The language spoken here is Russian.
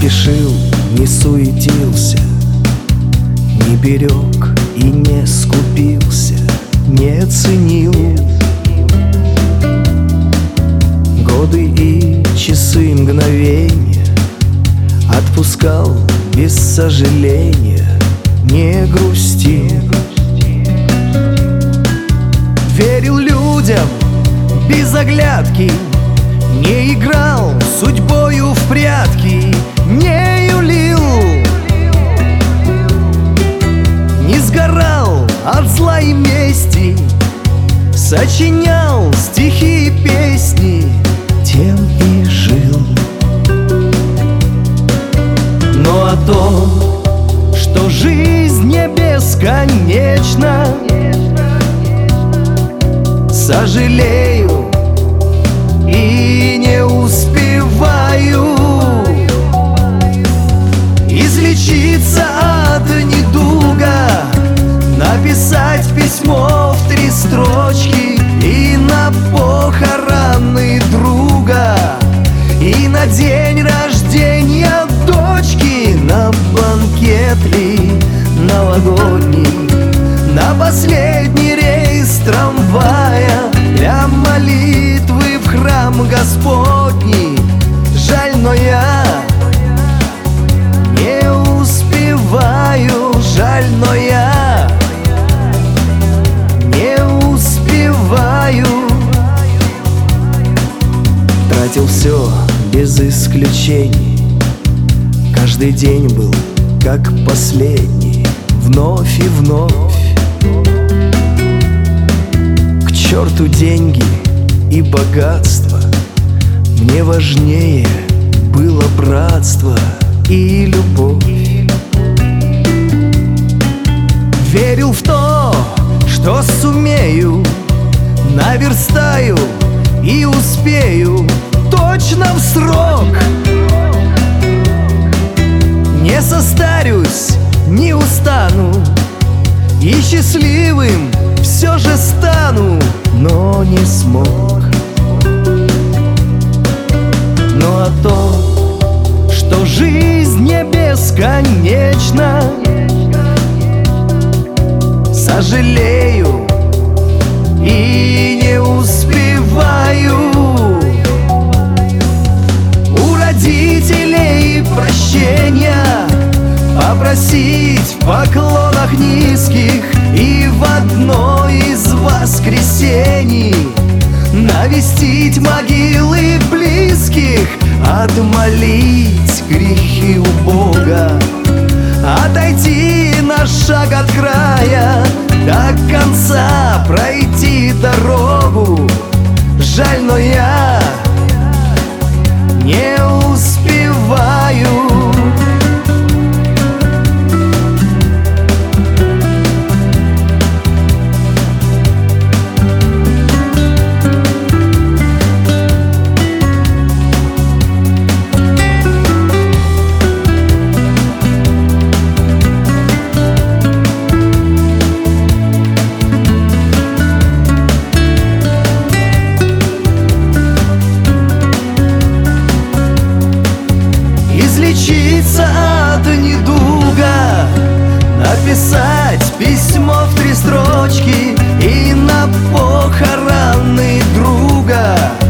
спешил, не суетился, не берег и не скупился, не ценил годы и часы, мгновения, отпускал без сожаления, не грустил. Верил людям без оглядки, не играл судьбою в прятки, не юлил, не сгорал от зла и мести, сочинял стихи и песни, тем и жил. Но о том, что жизнь не бесконечна, сожалею и не успеваю излечиться от недуга, написать письмо в 3 строчки и на похороны друга, и на день рождения дочки, на банкет ли новогодний, на последний рейс трамвая, для молитвы в храм Господний. Жаль, но я не успеваю, жаль, но я не успеваю. Тратил все без исключений, каждый день был как последний, вновь и вновь. К черту деньги и богатство, мне важнее было братство и любовь. Верил в то, что сумею, наверстаю и успею точно в срок. Не состарюсь, не устану, и счастливым все же стану, но не смог. Но о том, что жизнь не бесконечна, сожалею и не успеваю у родителей прощения попросить в поклонах низких, и в одно из воскресений навестить могилы близких, отмолить грехи у Бога, отойти на шаг от края, до конца пройти дорогу. Жаль, но я не успеваю. Излечиться от недуга, написать письмо в 3 строчки и на похороны друга.